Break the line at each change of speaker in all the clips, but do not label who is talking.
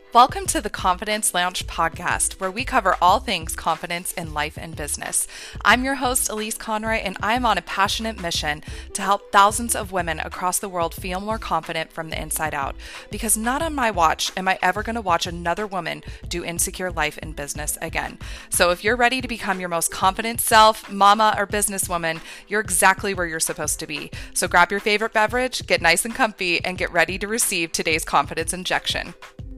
Welcome to the Confidence Lounge podcast, where we cover all things confidence in life and business. I'm your host, Elise Conroy, and I'm on a passionate mission to help thousands of women across the world feel more confident from the inside out. Because not on my watch am I ever going to watch another woman do insecure life and business again. So if you're ready to become your most confident self, mama, or businesswoman, you're exactly where you're supposed to be. So grab your favorite beverage, get nice and comfy, and get ready to receive today's confidence injection.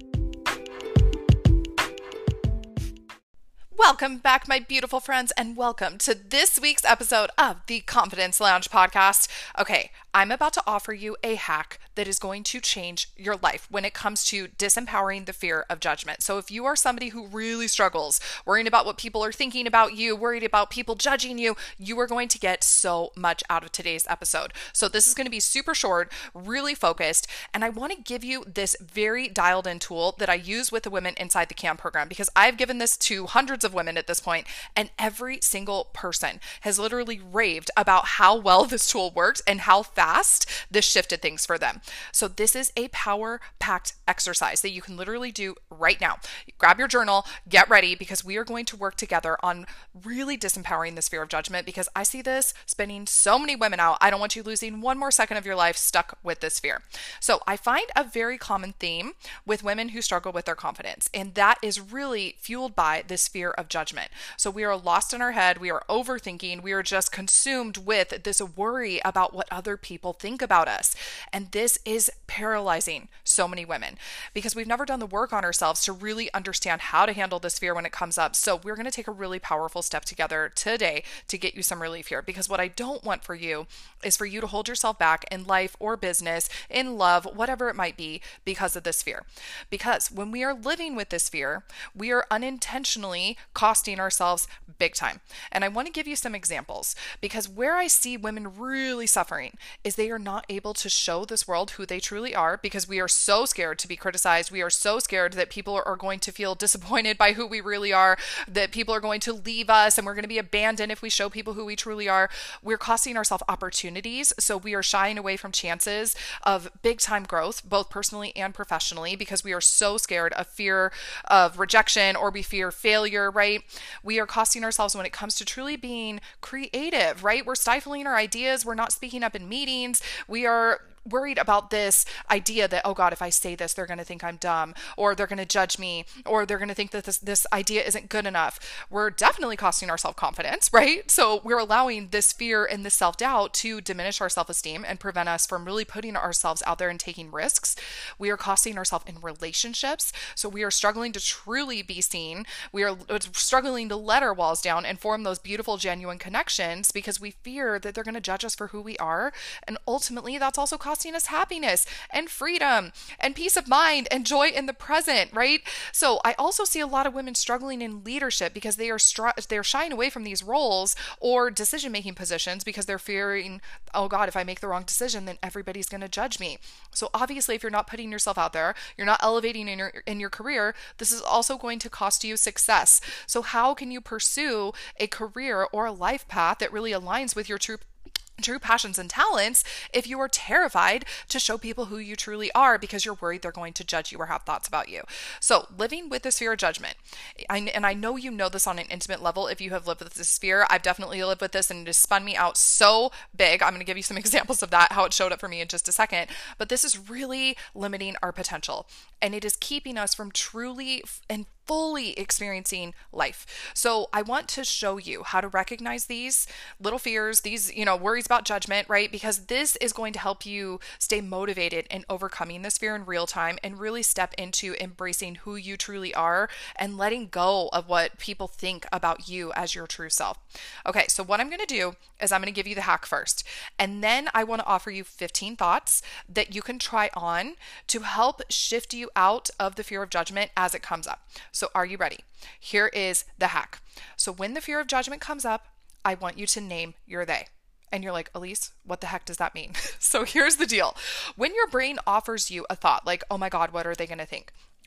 Welcome back, my beautiful friends, and welcome to this week's episode of the Confidence Lounge podcast. Okay, I'm about to offer you a hack that is going to change your life when it comes to disempowering the fear of judgment. So if you are somebody who really struggles, worrying about what people are thinking about you, worried about people judging you, you are going to get so much out of today's episode. So this is going to be super short, really focused, and I want to give you this very dialed in tool that I use with the women inside the CAM program, because I've given this to hundreds of women at this point, and every single person has literally raved about how well this tool worked and how fast this shifted things for them. So this is a power-packed exercise that you can literally do right now. Grab your journal, get ready, because we are going to work together on really disempowering this fear of judgment, because I see this spinning so many women out. I don't want you losing one more second of your life stuck with this fear. So I find a very common theme with women who struggle with their confidence, and that is really fueled by this fear of judgment. So we are lost in our head, we are overthinking, we are just consumed with this worry about what other people think about us. And this is paralyzing so many women because we've never done the work on ourselves to really understand how to handle this fear when it comes up. So we're going to take a really powerful step together today to get you some relief here, because what I don't want for you is for you to hold yourself back in life or business, in love, whatever it might be, because of this fear. Because when we are living with this fear, we are unintentionally costing ourselves big time. And I want to give you some examples, because where I see women really suffering is they are not able to show this world who they truly are, because we are so scared to be criticized. We are so scared that people are going to feel disappointed by who we really are, that people are going to leave us and we're going to be abandoned if we show people who we truly are. We're costing ourselves opportunities. So we are shying away from chances of big time growth, both personally and professionally, because we are so scared of fear of rejection, or we fear failure, right? We are costing ourselves when it comes to truly being creative, right? We're stifling our ideas. We're not speaking up in meetings. We are worried about this idea that, oh God, if I say this, they're going to think I'm dumb, or they're going to judge me, or they're going to think that this idea isn't good enough. We're definitely costing our self-confidence, right? So we're allowing this fear and this self-doubt to diminish our self-esteem and prevent us from really putting ourselves out there and taking risks. We are costing ourselves in relationships. So we are struggling to truly be seen. We are struggling to let our walls down and form those beautiful, genuine connections, because we fear that they're going to judge us for who we are. And ultimately, that's also costing us happiness and freedom and peace of mind and joy in the present, right? So I also see a lot of women struggling in leadership because they are they're shying away from these roles or decision-making positions because they're fearing, oh God, if I make the wrong decision, then everybody's going to judge me. So obviously, if you're not putting yourself out there, you're not elevating in your career, this is also going to cost you success. So how can you pursue a career or a life path that really aligns with your true passions and talents if you are terrified to show people who you truly are because you're worried they're going to judge you or have thoughts about you? So living with this fear of judgment, and I know you know this on an intimate level if you have lived with this fear. I've definitely lived with this, and it has spun me out so big. I'm going to give you some examples of that, how it showed up for me in just a second. But this is really limiting our potential, and it is keeping us from truly and fully experiencing life. So I want to show you how to recognize these little fears, these, worries about judgment, right? Because this is going to help you stay motivated in overcoming this fear in real time and really step into embracing who you truly are and letting go of what people think about you as your true self. Okay, so what I'm going to do is I'm going to give you the hack first, and then I want to offer you 15 thoughts that you can try on to help shift you out of the fear of judgment as it comes up. So are you ready? Here is the hack. So when the fear of judgment comes up, I want you to name your they. And you're like, Elise, what the heck does that mean? So here's the deal. When your brain offers you a thought like, oh my God, what are they going to think?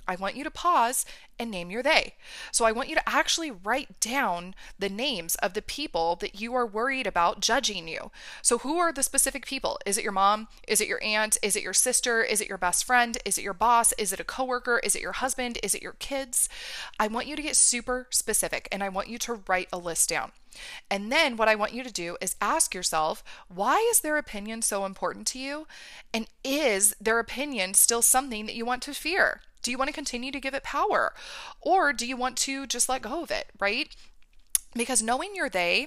I want you to pause and name your they. So I want you to actually write down the names of the people that you are worried about judging you. So who are the specific people? Is it your mom? Is it your aunt? Is it your sister? Is it your best friend? Is it your boss? Is it a coworker? Is it your husband? Is it your kids? I want you to get super specific and I want you to write a list down. And then what I want you to do is ask yourself, why is their opinion so important to you? And is their opinion still something that you want to fear? Do you want to continue to give it power? Or do you want to just let go of it, right? Because knowing your they,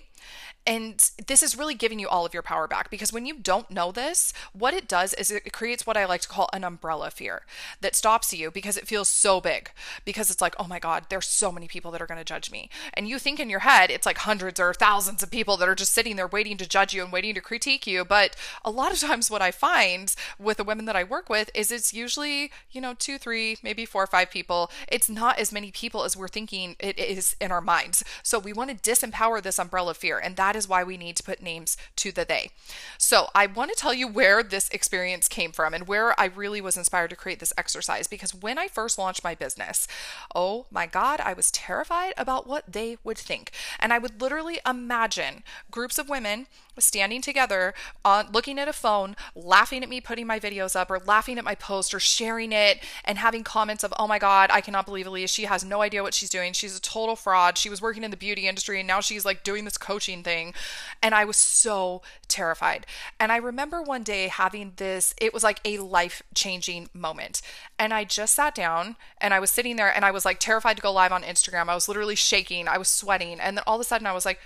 and this is really giving you all of your power back, because when you don't know this, what it does is it creates what I like to call an umbrella fear that stops you because it feels so big, because it's like, oh my God, there's so many people that are going to judge me. And you think in your head, it's like hundreds or thousands of people that are just sitting there waiting to judge you and waiting to critique you. But a lot of times what I find with the women that I work with is it's usually, 2, 3, maybe 4 or 5 people. It's not as many people as we're thinking it is in our minds. So we want to disempower this umbrella fear. And that is why we need to put names to the they. So I want to tell you where this experience came from and where I really was inspired to create this exercise, because when I first launched my business, oh my God, I was terrified about what they would think. And I would literally imagine groups of women standing together, looking at a phone, laughing at me putting my videos up, or laughing at my post, or sharing it and having comments of, oh my God, I cannot believe Aaliyah. She has no idea what she's doing. She's a total fraud. She was working in the beauty industry and now she's like doing this coaching thing. And I was so terrified. And I remember one day having this, it was like a life-changing moment. And I just sat down and I was sitting there and I was like terrified to go live on Instagram. I was literally shaking. I was sweating. And then all of a sudden I was like,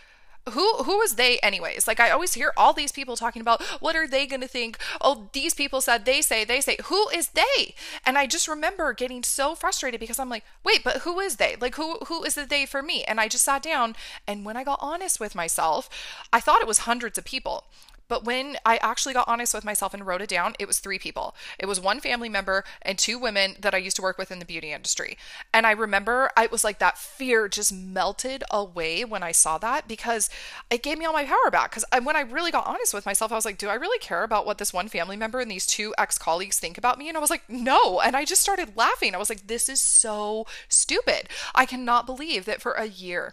who is they anyways? Like, I always hear all these people talking about, what are they going to think? Oh, these people said, they say, who is they? And I just remember getting so frustrated because I'm like, wait, but who is they? Like, who is the they for me? And I just sat down, and when I got honest with myself, I thought it was hundreds of people. But when I actually got honest with myself and wrote it down, it was 3 people. It was 1 family member and 2 women that I used to work with in the beauty industry. And I remember it was like that fear just melted away when I saw that, because it gave me all my power back. Because when I really got honest with myself, I was like, do I really care about what this 1 family member and these 2 ex-colleagues think about me? And I was like, no. And I just started laughing. I was like, this is so stupid. I cannot believe that for a year,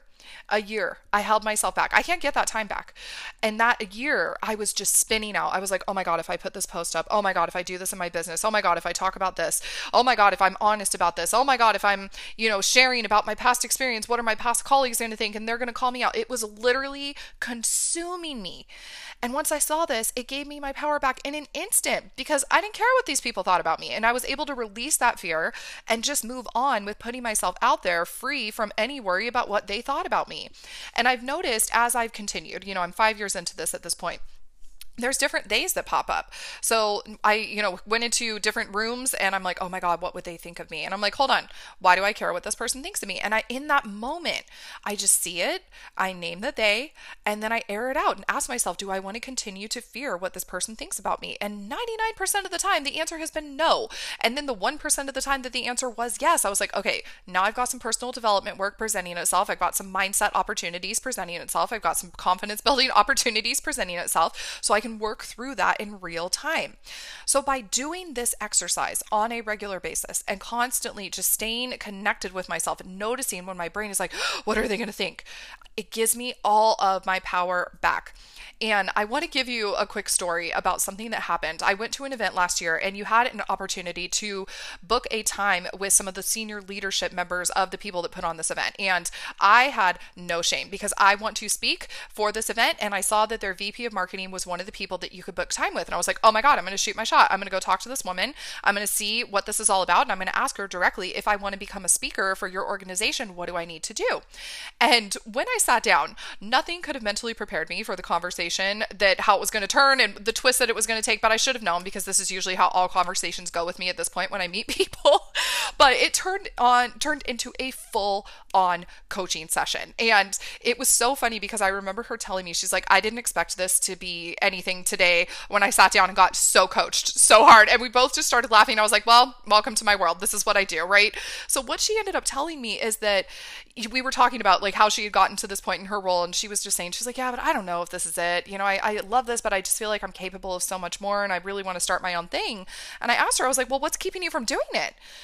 I held myself back. I can't get that time back. And that year I was just spinning out. I was like, oh my God, if I put this post up, oh my God, if I do this in my business, oh my God, if I talk about this, oh my God, if I'm honest about this, oh my God, if I'm, sharing about my past experience, what are my past colleagues going to think? And they're going to call me out. It was literally consuming me. And once I saw this, it gave me my power back in an instant, because I didn't care what these people thought about me. And I was able to release that fear and just move on with putting myself out there free from any worry about what they thought about me. And I've noticed as I've continued, I'm 5 years into this at this point, there's different days that pop up. So I, went into different rooms and I'm like, oh my God, what would they think of me? And I'm like, hold on, why do I care what this person thinks of me? And in that moment, I just see it, I name the they, and then I air it out and ask myself, do I want to continue to fear what this person thinks about me? And 99% of the time, the answer has been no. And then the 1% of the time that the answer was yes, I was like, okay, now I've got some personal development work presenting itself. I've got some mindset opportunities presenting itself. I've got some confidence building opportunities presenting itself. So I can work through that in real time. So by doing this exercise on a regular basis and constantly just staying connected with myself and noticing when my brain is like, what are they going to think? It gives me all of my power back. And I want to give you a quick story about something that happened. I went to an event last year and you had an opportunity to book a time with some of the senior leadership members of the people that put on this event. And I had no shame because I want to speak for this event. And I saw that their VP of marketing was one of the people that you could book time with. And I was like, oh my God, I'm going to shoot my shot. I'm going to go talk to this woman. I'm going to see what this is all about. And I'm going to ask her directly, if I want to become a speaker for your organization, what do I need to do? And when I sat down, nothing could have mentally prepared me for the conversation, that how it was going to turn and the twist that it was going to take, but I should have known, because this is usually how all conversations go with me at this point when I meet people. But it turned into a full on coaching session. And it was so funny because I remember her telling me, she's like, I didn't expect this to be anything today when I sat down and got so coached so hard. And we both just started laughing. I was like, well, welcome to my world. This is what I do, right? So what she ended up telling me is that we were talking about like how she had gotten to this point in her role. And she was just saying, she's like, yeah, but I don't know if this is it. I love this, but I just feel like I'm capable of so much more. And I really want to start my own thing. And I asked her, I was like, well, what's keeping you from doing it? And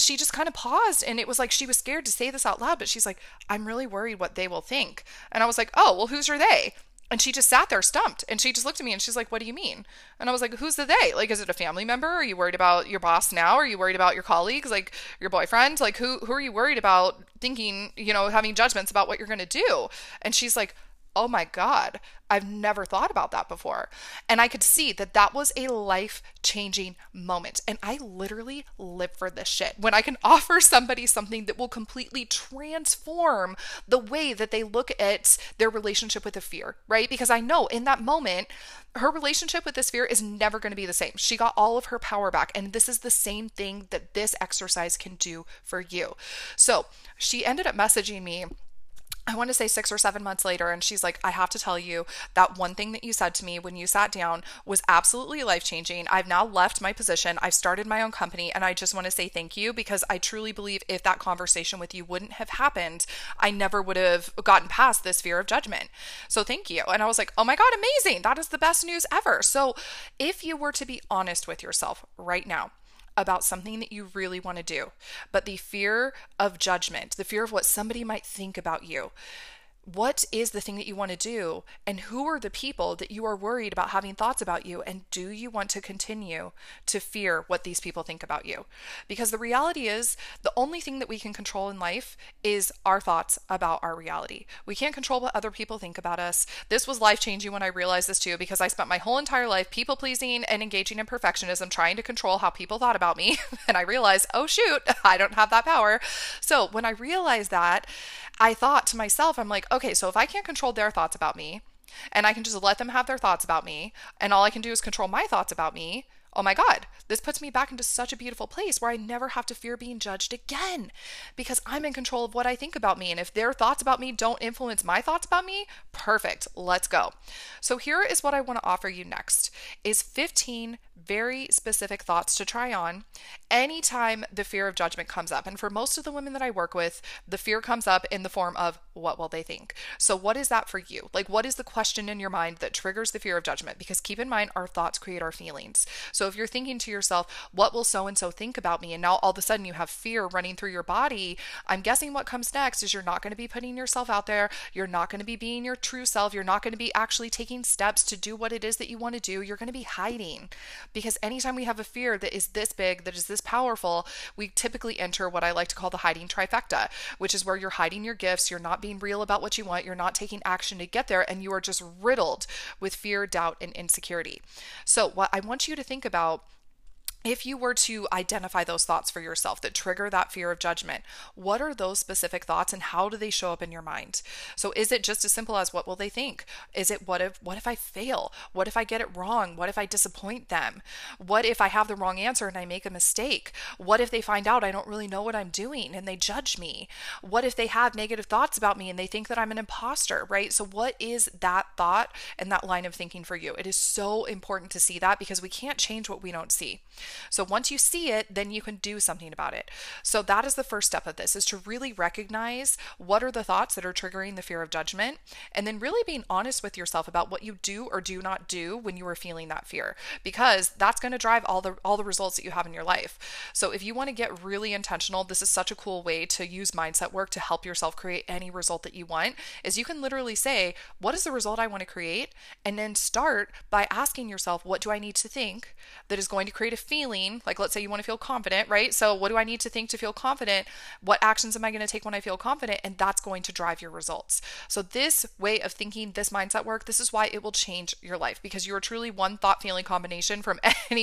she just kind of paused, and it was like she was scared to say this out loud, but she's like, I'm really worried what they will think. And I was like, oh, well, who's your they? And she just sat there stumped, and she just looked at me and she's like, what do you mean? And I was like, who's the they? Like, is it a family member? Are you worried about your boss now? Are you worried about your colleagues? Like your boyfriend? Like who are you worried about thinking, having judgments about what you're going to do? And she's like, oh my God, I've never thought about that before. And I could see that that was a life-changing moment. And I literally live for this shit. When I can offer somebody something that will completely transform the way that they look at their relationship with a fear, right? Because I know in that moment, her relationship with this fear is never going to be the same. She got all of her power back. And this is the same thing that this exercise can do for you. So she ended up messaging me, I want to say 6 or 7 months later, and she's like, I have to tell you that one thing that you said to me when you sat down was absolutely life-changing. I've now left my position. I've started my own company, and I just want to say thank you, because I truly believe if that conversation with you wouldn't have happened, I never would have gotten past this fear of judgment. So thank you. And I was like, oh my God, amazing. That is the best news ever. So if you were to be honest with yourself right now about something that you really want to do, but the fear of judgment, the fear of what somebody might think about you, what is the thing that you want to do, and who are the people that you are worried about having thoughts about you, and do you want to continue to fear what these people think about you? Because the reality is, the only thing that we can control in life is our thoughts about our reality. We can't control what other people think about us. This was life-changing when I realized this too, because I spent my whole entire life people-pleasing and engaging in perfectionism, trying to control how people thought about me. And I realized, oh shoot, I don't have that power. So when I realized that, I thought to myself, I'm like, okay, so if I can't control their thoughts about me, and I can just let them have their thoughts about me, and all I can do is control my thoughts about me, oh my God, this puts me back into such a beautiful place where I never have to fear being judged again, because I'm in control of what I think about me. And if their thoughts about me don't influence my thoughts about me, perfect, let's go. So here is what I want to offer you next, is 15 very specific thoughts to try on anytime the fear of judgment comes up. And for most of the women that I work with, the fear comes up in the form of, what will they think? So what is that for you? Like, what is the question in your mind that triggers the fear of judgment? Because keep in mind, our thoughts create our feelings. So if you're thinking to yourself, what will so-and-so think about me? And now all of a sudden you have fear running through your body. I'm guessing what comes next is you're not going to be putting yourself out there. You're not going to be being your true self. You're not going to be actually taking steps to do what it is that you want to do. You're going to be hiding. Because anytime we have a fear that is this big, that is this powerful, we typically enter what I like to call the hiding trifecta, which is where you're hiding your gifts, you're not being real about what you want, you're not taking action to get there, and you are just riddled with fear, doubt, and insecurity. So what I want you to think about, if you were to identify those thoughts for yourself that trigger that fear of judgment, what are those specific thoughts and how do they show up in your mind? So is it just as simple as, what will they think? Is it, what if I fail? What if I get it wrong? What if I disappoint them? What if I have the wrong answer and I make a mistake? What if they find out I don't really know what I'm doing and they judge me? What if they have negative thoughts about me and they think that I'm an imposter, right? So what is that thought and that line of thinking for you? It is so important to see that, because we can't change what we don't see. So once you see it, then you can do something about it. So that is the first step of this, is to really recognize what are the thoughts that are triggering the fear of judgment, and then really being honest with yourself about what you do or do not do when you are feeling that fear, because that's going to drive all the results that you have in your life. So if you want to get really intentional, this is such a cool way to use mindset work to help yourself create any result that you want, is you can literally say, what is the result I want to create? And then start by asking yourself, what do I need to think that is going to create a feeling? Like, let's say you want to feel confident, right? So what do I need to think to feel confident? What actions am I going to take when I feel confident? And that's going to drive your results. So this way of thinking, this mindset work, this is why it will change your life, because you are truly one thought feeling combination from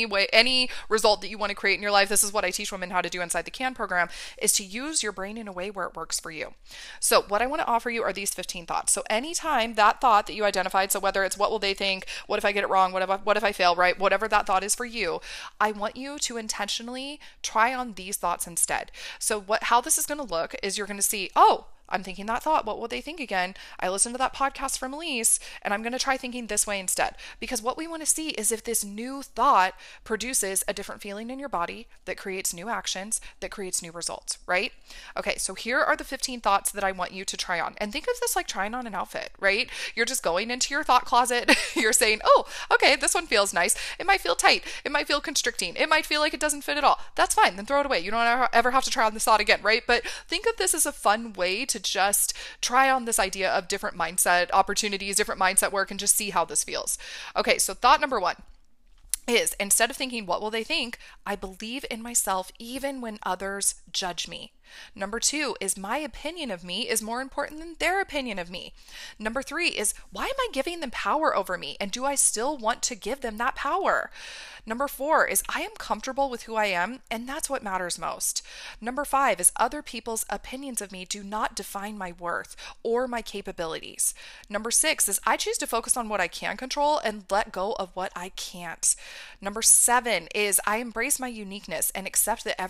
any result that you want to create in your life. This is what I teach women how to do inside the CAN program, is to use your brain in a way where it works for you. So what I want to offer you are these 15 thoughts. So anytime that thought that you identified, so whether it's what will they think, what if I get it wrong, what if I fail, right? Whatever that thought is for you, I want you to intentionally try on these thoughts instead. So how this is going to look is, you're going to see, oh, I'm thinking that thought. What will they think again? I listened to that podcast from Elise, and I'm going to try thinking this way instead. Because what we want to see is if this new thought produces a different feeling in your body that creates new actions, that creates new results, right? Okay, so here are the 15 thoughts that I want you to try on. And think of this like trying on an outfit, right? You're just going into your thought closet. You're saying, oh, okay, this one feels nice. It might feel tight. It might feel constricting. It might feel like it doesn't fit at all. That's fine. Then throw it away. You don't ever have to try on this thought again, right? But think of this as a fun way to just try on this idea of different mindset opportunities, different mindset work, and just see how this feels. Okay, so thought number one is, instead of thinking, what will they think? I believe in myself even when others judge me. Number two is, my opinion of me is more important than their opinion of me. Number three is, why am I giving them power over me? And do I still want to give them that power? Number four is, I am comfortable with who I am, and that's what matters most. Number five is, other people's opinions of me do not define my worth or my capabilities. Number six is, I choose to focus on what I can control and let go of what I can't. Number seven is, I embrace my uniqueness and accept that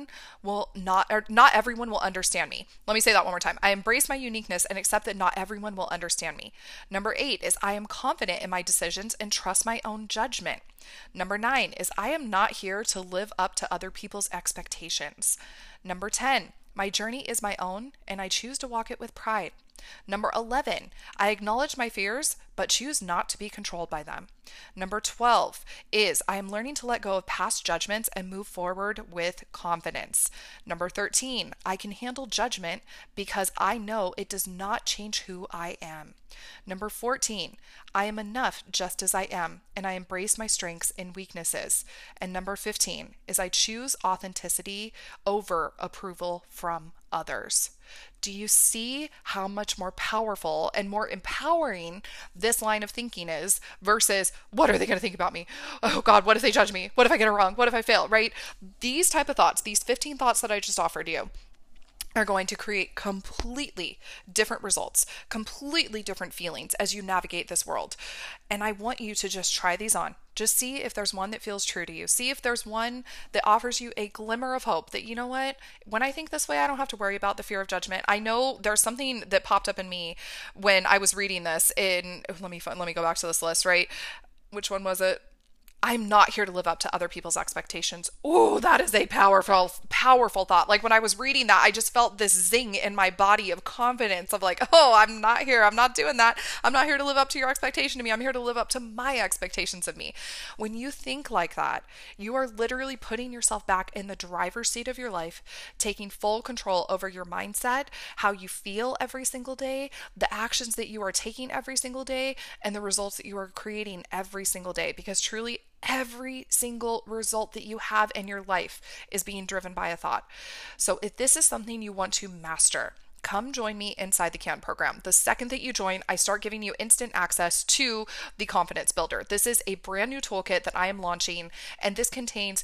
not everyone will understand me. Let me say that one more time. I embrace my uniqueness and accept that not everyone will understand me. Number eight is, I am confident in my decisions and trust my own judgment. Number nine is, I am not here to live up to other people's expectations. Number 10, my journey is my own and I choose to walk it with pride. Number 11, I acknowledge my fears, but choose not to be controlled by them. Number 12 is, I am learning to let go of past judgments and move forward with confidence. Number 13, I can handle judgment because I know it does not change who I am. Number 14, I am enough just as I am, and I embrace my strengths and weaknesses. And number 15 is, I choose authenticity over approval from others. Do you see how much more powerful and more empowering this line of thinking is versus, what are they going to think about me? Oh God, what if they judge me? What if I get it wrong? What if I fail, right? These type of thoughts, these 15 thoughts that I just offered you, are going to create completely different results, completely different feelings as you navigate this world. And I want you to just try these on. Just see if there's one that feels true to you. See if there's one that offers you a glimmer of hope that, you know what, when I think this way, I don't have to worry about the fear of judgment. I know there's something that popped up in me when I was reading this let me go back to this list, right? Which one was it? I'm not here to live up to other people's expectations. Oh, that is a powerful, powerful thought. Like when I was reading that, I just felt this zing in my body of confidence of like, oh, I'm not here. I'm not doing that. I'm not here to live up to your expectation of me. I'm here to live up to my expectations of me. When you think like that, you are literally putting yourself back in the driver's seat of your life, taking full control over your mindset, how you feel every single day, the actions that you are taking every single day, and the results that you are creating every single day. Because truly, every single result that you have in your life is being driven by a thought. So if this is something you want to master, come join me inside the CAN program. The second that you join, I start giving you instant access to the Confidence Builder. This is a brand new toolkit that I am launching, and this contains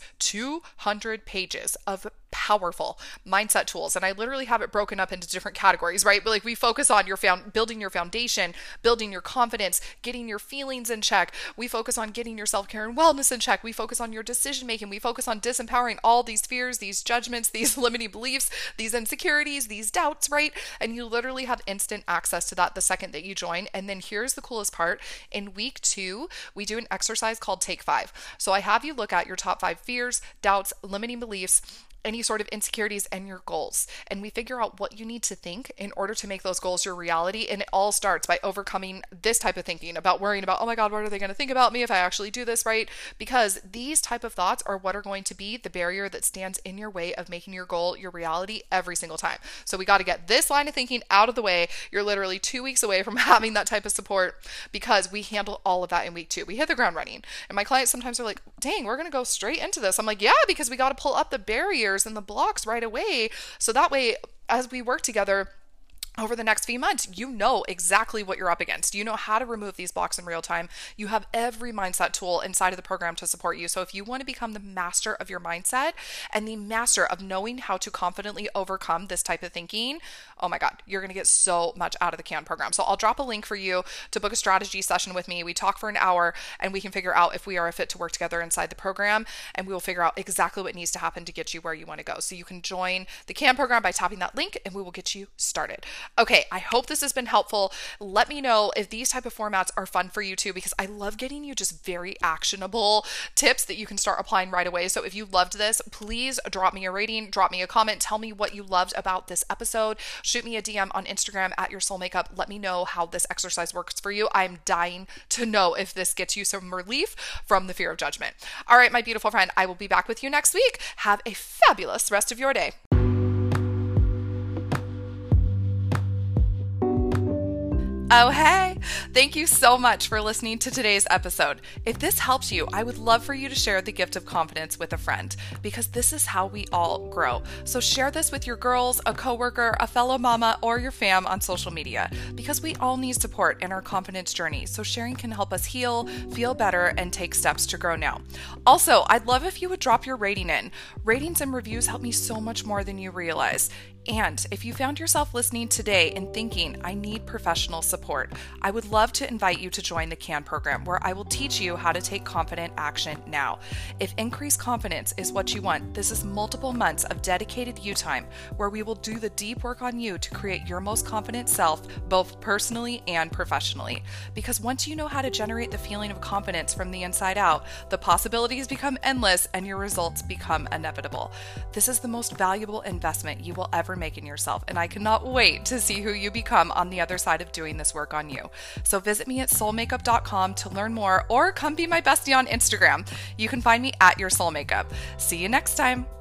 200 pages of powerful mindset tools. And I literally have it broken up into different categories, right? But like we focus on building your foundation, building your confidence, getting your feelings in check. We focus on getting your self-care and wellness in check. We focus on your decision making. We focus on disempowering all these fears, these judgments, these limiting beliefs, these insecurities, these doubts, right? And you literally have instant access to that the second that you join. And then here's the coolest part. In week 2, we do an exercise called Take 5. So I have you look at your top 5 fears, doubts, limiting beliefs, any sort of insecurities, and your goals. And we figure out what you need to think in order to make those goals your reality. And it all starts by overcoming this type of thinking about worrying about, oh my God, what are they going to think about me if I actually do this, right? Because these type of thoughts are what are going to be the barrier that stands in your way of making your goal your reality every single time. So we got to get this line of thinking out of the way. You're literally 2 weeks away from having that type of support because we handle all of that in week 2. We hit the ground running. And my clients sometimes are like, dang, we're going to go straight into this. I'm like, yeah, because we got to pull up the barriers and the blocks right away. So that way, as we work together over the next few months, you know exactly what you're up against. You know how to remove these blocks in real time. You have every mindset tool inside of the program to support you. So if you want to become the master of your mindset and the master of knowing how to confidently overcome this type of thinking, oh my God, you're going to get so much out of the CAN program. So I'll drop a link for you to book a strategy session with me. We talk for an hour and we can figure out if we are a fit to work together inside the program, and we will figure out exactly what needs to happen to get you where you want to go. So you can join the CAN program by tapping that link and we will get you started. Okay, I hope this has been helpful. Let me know if these type of formats are fun for you too, because I love getting you just very actionable tips that you can start applying right away. So if you loved this, please drop me a rating, drop me a comment, tell me what you loved about this episode, shoot me a DM on Instagram at Your Soul Makeup. Let me know how this exercise works for you. I'm dying to know if this gets you some relief from the fear of judgment. All right, my beautiful friend, I will be back with you next week. Have a fabulous rest of your day. Oh, hey! Thank you so much for listening to today's episode. If this helps you, I would love for you to share the gift of confidence with a friend, because this is how we all grow. So share this with your girls, a coworker, a fellow mama, or your fam on social media, because we all need support in our confidence journey. So sharing can help us heal, feel better, and take steps to grow now. Also, I'd love if you would drop your rating in. Ratings and reviews help me so much more than you realize. And if you found yourself listening today and thinking, I need professional support, I would love to invite you to join the CAN program, where I will teach you how to take confident action now. If increased confidence is what you want, this is multiple months of dedicated you time, where we will do the deep work on you to create your most confident self, both personally and professionally. Because once you know how to generate the feeling of confidence from the inside out, the possibilities become endless and your results become inevitable. This is the most valuable investment you will ever make in yourself, and I cannot wait to see who you become on the other side of doing this work on you. So visit me at soulmakeup.com to learn more, or come be my bestie on Instagram. You can find me at Your Soul Makeup. See you next time.